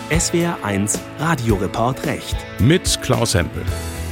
SWR1 Radioreport Recht. Mit Klaus Hempel.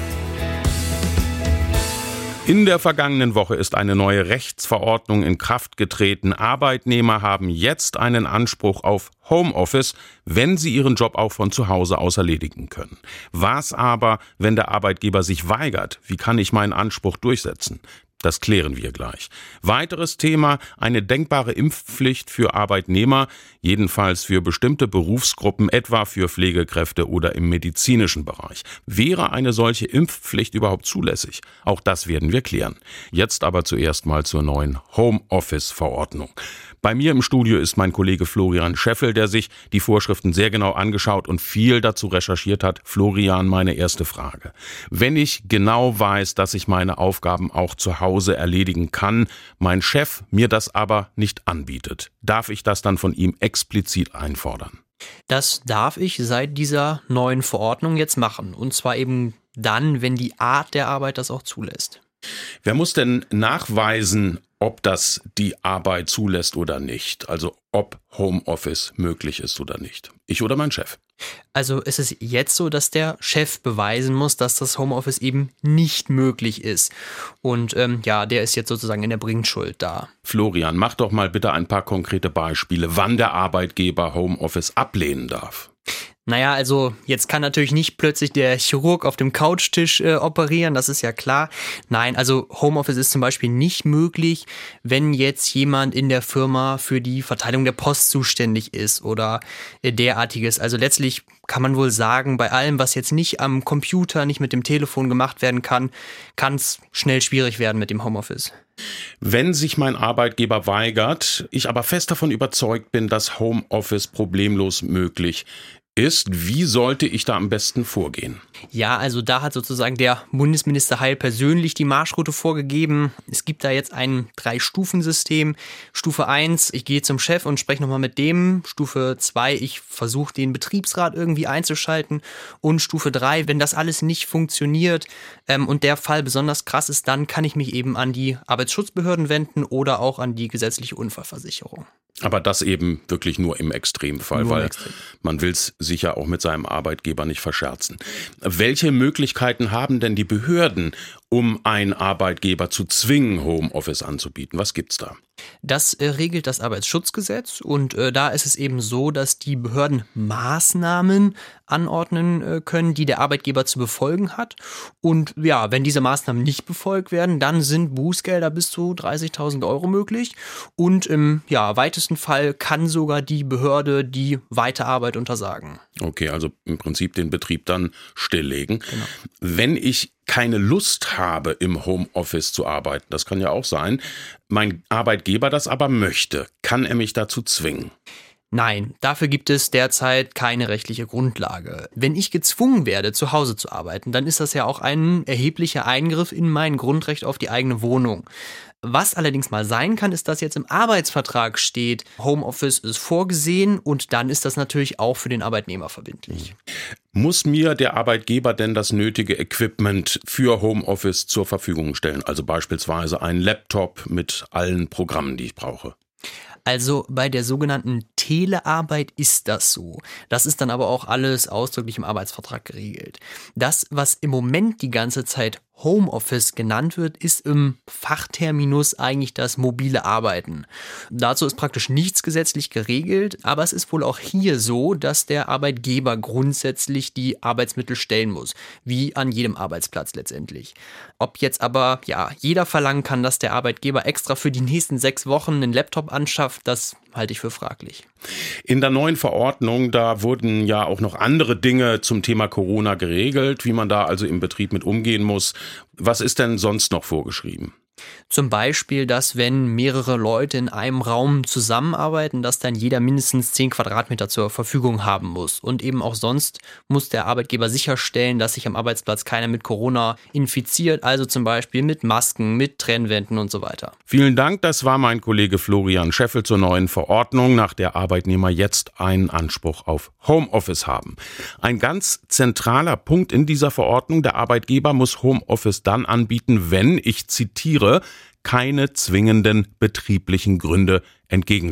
In der vergangenen Woche ist eine neue Rechtsverordnung in Kraft getreten. Arbeitnehmer haben jetzt einen Anspruch auf Homeoffice, wenn sie ihren Job auch von zu Hause aus erledigen können. Was aber, wenn der Arbeitgeber sich weigert? Wie kann ich meinen Anspruch durchsetzen? Das klären wir gleich. Weiteres Thema: eine denkbare Impfpflicht für Arbeitnehmer, jedenfalls für bestimmte Berufsgruppen, etwa für Pflegekräfte oder im medizinischen Bereich. Wäre eine solche Impfpflicht überhaupt zulässig? Auch das werden wir klären. Jetzt aber zuerst mal zur neuen Homeoffice-Verordnung. Bei mir im Studio ist mein Kollege Florian Scheffel, der sich die Vorschriften sehr genau angeschaut und viel dazu recherchiert hat. Florian, meine erste Frage: Wenn ich genau weiß, dass ich meine Aufgaben auch zu Hause erledigen kann, mein Chef mir das aber nicht anbietet, darf ich das dann von ihm explizit einfordern? Das darf ich seit dieser neuen Verordnung jetzt machen. Und zwar eben dann, wenn die Art der Arbeit das auch zulässt. Wer muss denn nachweisen, ob das die Arbeit zulässt oder nicht? Also ob Homeoffice möglich ist oder nicht? Ich oder mein Chef? Also es ist jetzt so, dass der Chef beweisen muss, dass das Homeoffice eben nicht möglich ist. Und der ist jetzt sozusagen in der Bringschuld da. Florian, mach doch mal bitte ein paar konkrete Beispiele, wann der Arbeitgeber Homeoffice ablehnen darf. Naja, also jetzt kann natürlich nicht plötzlich der Chirurg auf dem Couchtisch operieren, das ist ja klar. Nein, also Homeoffice ist zum Beispiel nicht möglich, wenn jetzt jemand in der Firma für die Verteilung der Post zuständig ist oder derartiges. Also letztlich kann man wohl sagen, bei allem, was jetzt nicht am Computer, nicht mit dem Telefon gemacht werden kann, kann es schnell schwierig werden mit dem Homeoffice. Wenn sich mein Arbeitgeber weigert, ich aber fest davon überzeugt bin, dass Homeoffice problemlos möglich ist, wie sollte ich da am besten vorgehen? Ja, also da hat sozusagen der Bundesminister Heil persönlich die Marschroute vorgegeben. Es gibt da jetzt ein 3-Stufen-System. Stufe 1, ich gehe zum Chef und spreche nochmal mit dem. Stufe 2, ich versuche den Betriebsrat irgendwie einzuschalten. Und Stufe 3, wenn das alles nicht funktioniert und der Fall besonders krass ist, dann kann ich mich eben an die Arbeitsschutzbehörden wenden oder auch an die gesetzliche Unfallversicherung. Aber das eben wirklich nur im Extremfall, weil man will es sicher auch mit seinem Arbeitgeber nicht verscherzen. Welche Möglichkeiten haben denn die Behörden, um einen Arbeitgeber zu zwingen, Homeoffice anzubieten? Was gibt's da? Das regelt das Arbeitsschutzgesetz und da ist es eben so, dass die Behörden Maßnahmen anordnen können, die der Arbeitgeber zu befolgen hat. Und ja, wenn diese Maßnahmen nicht befolgt werden, dann sind Bußgelder bis zu 30.000 € möglich. Und im weitesten Fall kann sogar die Behörde die Weiterarbeit untersagen. Okay, also im Prinzip den Betrieb dann stilllegen. Genau. Wenn ich keine Lust habe, im Homeoffice zu arbeiten, das kann ja auch sein, mein Arbeitgeber das aber möchte, kann er mich dazu zwingen? Nein, dafür gibt es derzeit keine rechtliche Grundlage. Wenn ich gezwungen werde, zu Hause zu arbeiten, dann ist das ja auch ein erheblicher Eingriff in mein Grundrecht auf die eigene Wohnung. Was allerdings mal sein kann, ist, dass jetzt im Arbeitsvertrag steht, Homeoffice ist vorgesehen und dann ist das natürlich auch für den Arbeitnehmer verbindlich. Muss mir der Arbeitgeber denn das nötige Equipment für Homeoffice zur Verfügung stellen? Also beispielsweise einen Laptop mit allen Programmen, die ich brauche? Also bei der sogenannten Telearbeit ist das so. Das ist dann aber auch alles ausdrücklich im Arbeitsvertrag geregelt. Das, was im Moment die ganze Zeit Homeoffice genannt wird, ist im Fachterminus eigentlich das mobile Arbeiten. Dazu ist praktisch nichts gesetzlich geregelt, aber es ist wohl auch hier so, dass der Arbeitgeber grundsätzlich die Arbeitsmittel stellen muss, wie an jedem Arbeitsplatz letztendlich. Ob jetzt aber jeder verlangen kann, dass der Arbeitgeber extra für die nächsten 6 Wochen einen Laptop anschafft, das halte ich für fraglich. In der neuen Verordnung, da wurden ja auch noch andere Dinge zum Thema Corona geregelt, wie man da also im Betrieb mit umgehen muss. Was ist denn sonst noch vorgeschrieben? Zum Beispiel, dass wenn mehrere Leute in einem Raum zusammenarbeiten, dass dann jeder mindestens 10 Quadratmeter zur Verfügung haben muss. Und eben auch sonst muss der Arbeitgeber sicherstellen, dass sich am Arbeitsplatz keiner mit Corona infiziert. Also zum Beispiel mit Masken, mit Trennwänden und so weiter. Vielen Dank, das war mein Kollege Florian Scheffel zur neuen Verordnung, nach der Arbeitnehmer jetzt einen Anspruch auf Homeoffice haben. Ein ganz zentraler Punkt in dieser Verordnung: Der Arbeitgeber muss Homeoffice dann anbieten, wenn, ich zitiere, keine zwingenden betrieblichen Gründe entgegenstehen.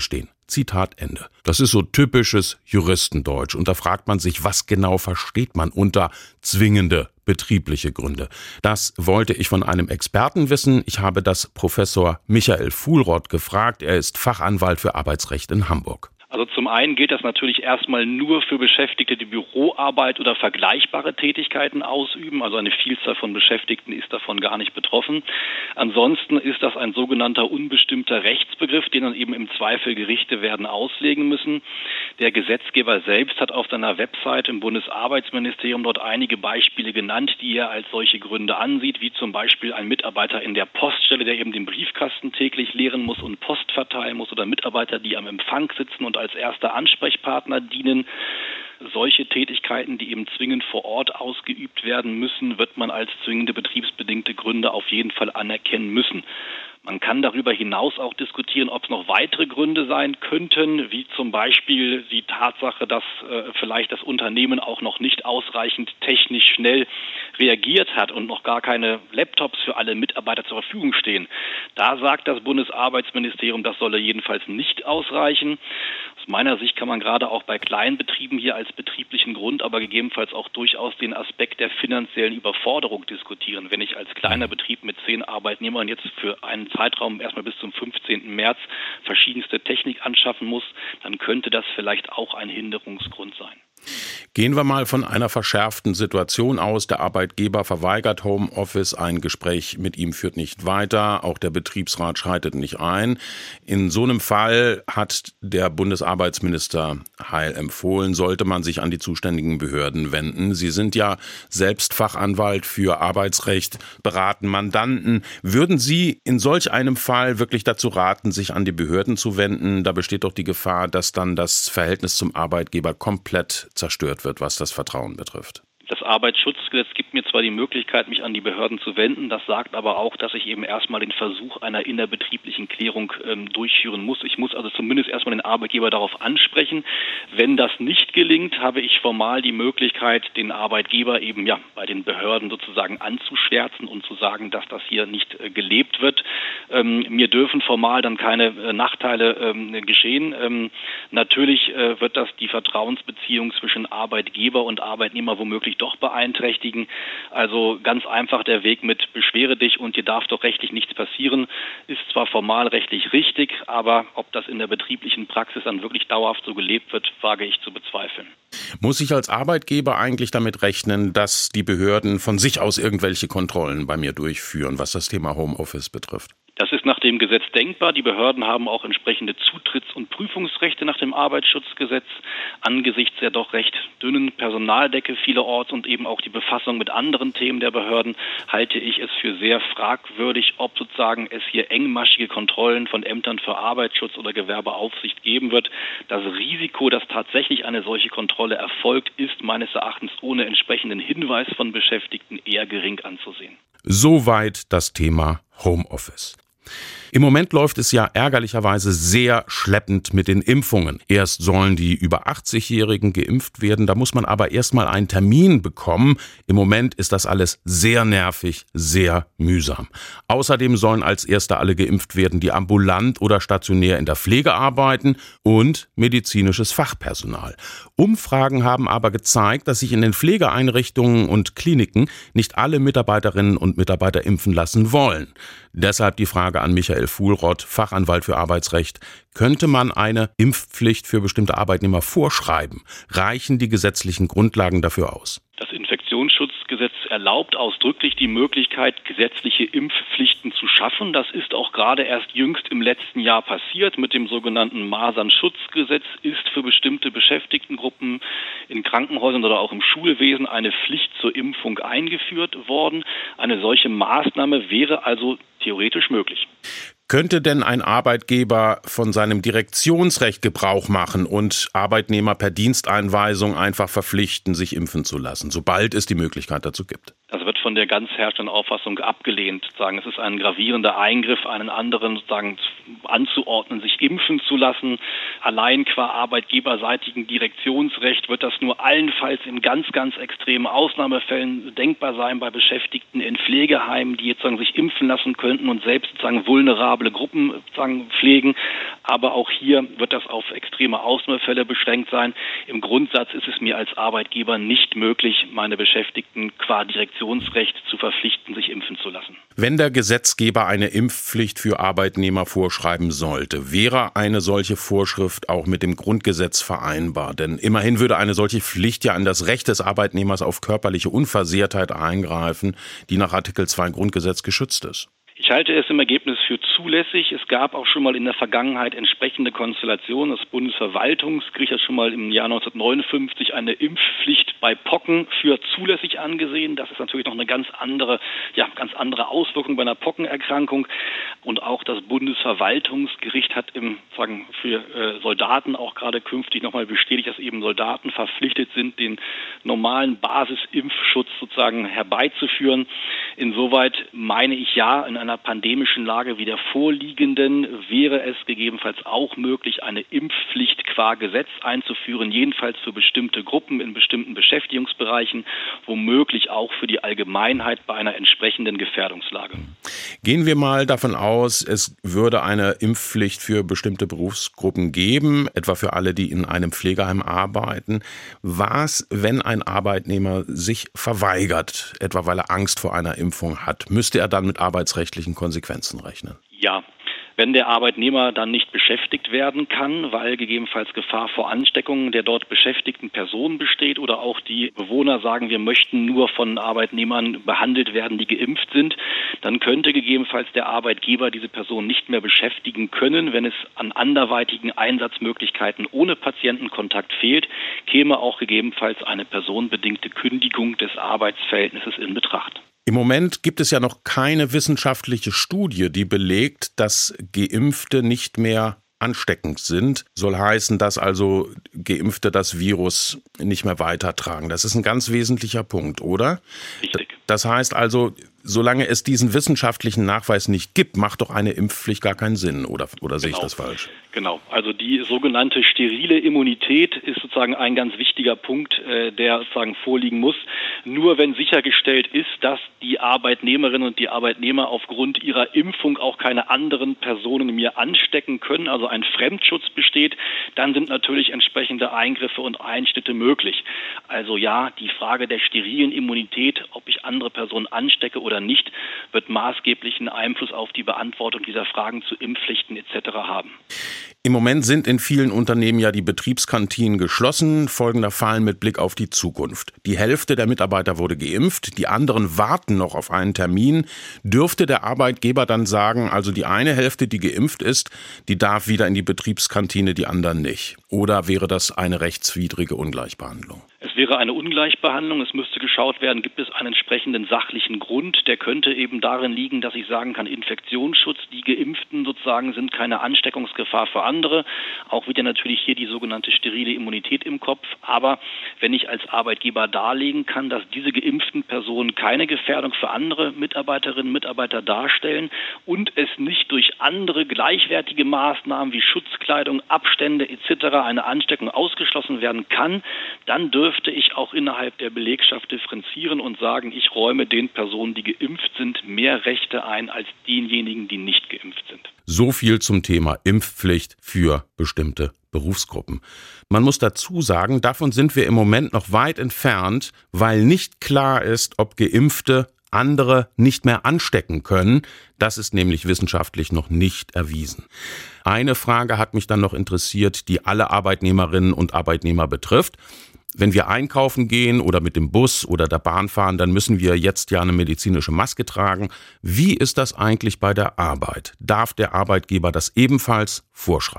Zitat Ende. Das ist so typisches Juristendeutsch. Und da fragt man sich, was genau versteht man unter zwingende betriebliche Gründe? Das wollte ich von einem Experten wissen. Ich habe das Professor Michael Fuhlrott gefragt. Er ist Fachanwalt für Arbeitsrecht in Hamburg. Also zum einen gilt das natürlich erstmal nur für Beschäftigte, die Büroarbeit oder vergleichbare Tätigkeiten ausüben. Also eine Vielzahl von Beschäftigten ist davon gar nicht betroffen. Ansonsten ist das ein sogenannter unbestimmter Rechtsbegriff, den dann eben im Zweifel Gerichte werden auslegen müssen. Der Gesetzgeber selbst hat auf seiner Website im Bundesarbeitsministerium dort einige Beispiele genannt, die er als solche Gründe ansieht, wie zum Beispiel ein Mitarbeiter in der Poststelle, der eben den Briefkasten täglich leeren muss und Post verteilen muss, oder Mitarbeiter, die am Empfang sitzen und als erster Ansprechpartner dienen. Solche Tätigkeiten, die eben zwingend vor Ort ausgeübt werden müssen, wird man als zwingende betriebsbedingte Gründe auf jeden Fall anerkennen müssen. Man kann darüber hinaus auch diskutieren, ob es noch weitere Gründe sein könnten, wie zum Beispiel die Tatsache, dass vielleicht das Unternehmen auch noch nicht ausreichend technisch schnell reagiert hat und noch gar keine Laptops für alle Mitarbeiter zur Verfügung stehen. Da sagt das Bundesarbeitsministerium, das solle jedenfalls nicht ausreichen. Aus meiner Sicht kann man gerade auch bei kleinen Betrieben hier als betrieblichen Grund, aber gegebenenfalls auch durchaus den Aspekt der finanziellen Überforderung diskutieren. Wenn ich als kleiner Betrieb mit 10 Arbeitnehmern jetzt für einen Zeitraum erstmal bis zum 15. März verschiedenste Technik anschaffen muss, dann könnte das vielleicht auch ein Hinderungsgrund sein. Gehen wir mal von einer verschärften Situation aus. Der Arbeitgeber verweigert Homeoffice, ein Gespräch mit ihm führt nicht weiter, auch der Betriebsrat schreitet nicht ein. In so einem Fall hat der Bundesarbeitsminister Heil empfohlen, sollte man sich an die zuständigen Behörden wenden. Sie sind ja selbst Fachanwalt für Arbeitsrecht, beraten Mandanten. Würden Sie in solch einem Fall wirklich dazu raten, sich an die Behörden zu wenden? Da besteht doch die Gefahr, dass dann das Verhältnis zum Arbeitgeber komplett zerstört wird, was das Vertrauen betrifft. Das Arbeitsschutzgesetz gibt mir zwar die Möglichkeit, mich an die Behörden zu wenden, das sagt aber auch, dass ich eben erstmal den Versuch einer innerbetrieblichen Klärung durchführen muss. Ich muss also zumindest erstmal den Arbeitgeber darauf ansprechen. Wenn das nicht gelingt, habe ich formal die Möglichkeit, den Arbeitgeber eben bei den Behörden sozusagen anzuschwärzen und zu sagen, dass das hier nicht gelebt wird. Mir dürfen formal dann keine Nachteile geschehen. Natürlich wird das die Vertrauensbeziehung zwischen Arbeitgeber und Arbeitnehmer womöglich doch beeinträchtigen. Also ganz einfach der Weg mit beschwere dich und dir darf doch rechtlich nichts passieren, ist zwar formal rechtlich richtig, aber ob das in der betrieblichen Praxis dann wirklich dauerhaft so gelebt wird, wage ich zu bezweifeln. Muss ich als Arbeitgeber eigentlich damit rechnen, dass die Behörden von sich aus irgendwelche Kontrollen bei mir durchführen, was das Thema Homeoffice betrifft? Das ist nach dem Gesetz denkbar. Die Behörden haben auch entsprechende Zutritts- und Prüfungsrechte nach dem Arbeitsschutzgesetz. Angesichts der doch recht dünnen Personaldecke vielerorts und eben auch die Befassung mit anderen Themen der Behörden halte ich es für sehr fragwürdig, ob sozusagen es hier engmaschige Kontrollen von Ämtern für Arbeitsschutz oder Gewerbeaufsicht geben wird. Das Risiko, dass tatsächlich eine solche Kontrolle erfolgt, ist meines Erachtens ohne entsprechenden Hinweis von Beschäftigten eher gering anzusehen. Soweit das Thema Homeoffice. Im Moment läuft es ja ärgerlicherweise sehr schleppend mit den Impfungen. Erst sollen die über 80-Jährigen geimpft werden, da muss man aber erstmal einen Termin bekommen. Im Moment ist das alles sehr nervig, sehr mühsam. Außerdem sollen als Erste alle geimpft werden, die ambulant oder stationär in der Pflege arbeiten und medizinisches Fachpersonal. Umfragen haben aber gezeigt, dass sich in den Pflegeeinrichtungen und Kliniken nicht alle Mitarbeiterinnen und Mitarbeiter impfen lassen wollen. Deshalb die Frage an Michael Fuhlrott, Fachanwalt für Arbeitsrecht. Könnte man eine Impfpflicht für bestimmte Arbeitnehmer vorschreiben? Reichen die gesetzlichen Grundlagen dafür aus? Das Infektionsschutzgesetz erlaubt ausdrücklich die Möglichkeit, gesetzliche Impfpflichten zu schaffen. Das ist auch gerade erst jüngst im letzten Jahr passiert. Mit dem sogenannten Masernschutzgesetz ist für bestimmte Beschäftigtengruppen in Krankenhäusern oder auch im Schulwesen eine Pflicht zur Impfung eingeführt worden. Eine solche Maßnahme wäre also theoretisch möglich. Könnte denn ein Arbeitgeber von seinem Direktionsrecht Gebrauch machen und Arbeitnehmer per Diensteinweisung einfach verpflichten, sich impfen zu lassen, sobald es die Möglichkeit dazu gibt? Das wird von der ganz herrschenden Auffassung abgelehnt. Sozusagen, es ist ein gravierender Eingriff, einen anderen sozusagen anzuordnen, sich impfen zu lassen. Allein qua arbeitgeberseitigen Direktionsrecht wird das nur allenfalls in ganz, ganz extremen Ausnahmefällen denkbar sein bei Beschäftigten in Pflegeheimen, die jetzt sozusagen sich impfen lassen könnten und selbst sozusagen vulnerable Gruppen sozusagen pflegen. Aber auch hier wird das auf extreme Ausnahmefälle beschränkt sein. Im Grundsatz ist es mir als Arbeitgeber nicht möglich, meine Beschäftigten qua Direktionsrecht zu verpflichten, sich impfen zu lassen. Wenn der Gesetzgeber eine Impfpflicht für Arbeitnehmer vorschreiben sollte, wäre eine solche Vorschrift auch mit dem Grundgesetz vereinbar? Denn immerhin würde eine solche Pflicht ja in das Recht des Arbeitnehmers auf körperliche Unversehrtheit eingreifen, die nach Artikel 2 Grundgesetz geschützt ist. Ich halte es im Ergebnis für zulässig. Es gab auch schon mal in der Vergangenheit entsprechende Konstellationen. Das Bundesverwaltungsgericht hat schon mal im Jahr 1959 eine Impfpflicht bei Pocken für zulässig angesehen. Das ist natürlich noch eine ganz andere Auswirkung bei einer Pockenerkrankung. Und auch das Bundesverwaltungsgericht hat für Soldaten auch gerade künftig nochmal bestätigt, dass eben Soldaten verpflichtet sind, den normalen Basisimpfschutz sozusagen herbeizuführen. Insoweit meine ich ja, in einer pandemischen Lage wie der vorliegenden wäre es gegebenenfalls auch möglich, eine Impfpflicht qua Gesetz einzuführen, jedenfalls für bestimmte Gruppen in bestimmten Beschäftigungsbereichen, womöglich auch für die Allgemeinheit bei einer entsprechenden Gefährdungslage. Gehen wir mal davon aus, es würde eine Impfpflicht für bestimmte Berufsgruppen geben, etwa für alle, die in einem Pflegeheim arbeiten. Was, wenn ein Arbeitnehmer sich verweigert, etwa weil er Angst vor einer Impfung hat? Müsste er dann mit arbeitsrechtlichen Konsequenzen rechnen? Ja. Wenn der Arbeitnehmer dann nicht beschäftigt werden kann, weil gegebenenfalls Gefahr vor Ansteckungen der dort beschäftigten Person besteht oder auch die Bewohner sagen, wir möchten nur von Arbeitnehmern behandelt werden, die geimpft sind, dann könnte gegebenenfalls der Arbeitgeber diese Person nicht mehr beschäftigen können. Wenn es an anderweitigen Einsatzmöglichkeiten ohne Patientenkontakt fehlt, käme auch gegebenenfalls eine personenbedingte Kündigung des Arbeitsverhältnisses in Betracht. Im Moment gibt es ja noch keine wissenschaftliche Studie, die belegt, dass Geimpfte nicht mehr ansteckend sind. Soll heißen, dass also Geimpfte das Virus nicht mehr weitertragen. Das ist ein ganz wesentlicher Punkt, oder? Richtig. Das heißt also, solange es diesen wissenschaftlichen Nachweis nicht gibt, macht doch eine Impfpflicht gar keinen Sinn, oder sehe ich das falsch? Genau, also die sogenannte sterile Immunität ist sozusagen ein ganz wichtiger Punkt, der sozusagen vorliegen muss. Nur wenn sichergestellt ist, dass die Arbeitnehmerinnen und die Arbeitnehmer aufgrund ihrer Impfung auch keine anderen Personen mehr anstecken können, also ein Fremdschutz besteht, dann sind natürlich entsprechende Eingriffe und Einschnitte möglich. Also ja, die Frage der sterilen Immunität, ob ich andere Personen anstecke oder nicht, wird maßgeblichen Einfluss auf die Beantwortung dieser Fragen zu Impfpflichten etc. haben. Im Moment sind in vielen Unternehmen ja die Betriebskantinen geschlossen. Folgender Fall mit Blick auf die Zukunft. Die Hälfte der Mitarbeiter wurde geimpft, die anderen warten noch auf einen Termin. Dürfte der Arbeitgeber dann sagen, also die eine Hälfte, die geimpft ist, die darf wieder in die Betriebskantine, die anderen nicht? Oder wäre das eine rechtswidrige Ungleichbehandlung? Es wäre eine Ungleichbehandlung. Es müsste geschaut werden, gibt es einen entsprechenden sachlichen Grund. Der könnte eben darin liegen, dass ich sagen kann, Infektionsschutz, die Geimpften sozusagen sind keine Ansteckungsgefahr für andere. Auch wieder natürlich hier die sogenannte sterile Immunität im Kopf. Aber wenn ich als Arbeitgeber darlegen kann, dass diese geimpften Personen keine Gefährdung für andere Mitarbeiterinnen und Mitarbeiter darstellen und es nicht durch andere gleichwertige Maßnahmen wie Schutzkleidung, Abstände etc. eine Ansteckung ausgeschlossen werden kann, dann dürfte ich auch innerhalb der Belegschaft differenzieren und sagen, ich räume den Personen, die geimpft sind, mehr Rechte ein als denjenigen, die nicht geimpft sind. So viel zum Thema Impfpflicht für bestimmte Berufsgruppen. Man muss dazu sagen, davon sind wir im Moment noch weit entfernt, weil nicht klar ist, ob Geimpfte andere nicht mehr anstecken können. Das ist nämlich wissenschaftlich noch nicht erwiesen. Eine Frage hat mich dann noch interessiert, die alle Arbeitnehmerinnen und Arbeitnehmer betrifft. Wenn wir einkaufen gehen oder mit dem Bus oder der Bahn fahren, dann müssen wir jetzt ja eine medizinische Maske tragen. Wie ist das eigentlich bei der Arbeit? Darf der Arbeitgeber das ebenfalls vorschreiben?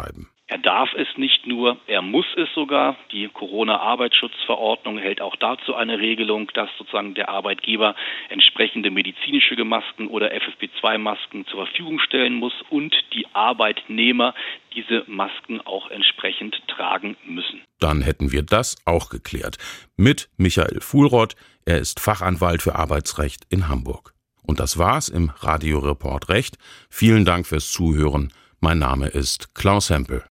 Er darf es nicht nur, er muss es sogar. Die Corona-Arbeitsschutzverordnung hält auch dazu eine Regelung, dass sozusagen der Arbeitgeber entsprechende medizinische Masken oder FFP2-Masken zur Verfügung stellen muss und die Arbeitnehmer diese Masken auch entsprechend tragen müssen. Dann hätten wir das auch geklärt. Mit Michael Fuhlrott, er ist Fachanwalt für Arbeitsrecht in Hamburg. Und das war's im Radioreport Recht. Vielen Dank fürs Zuhören. Mein Name ist Klaus Hempel.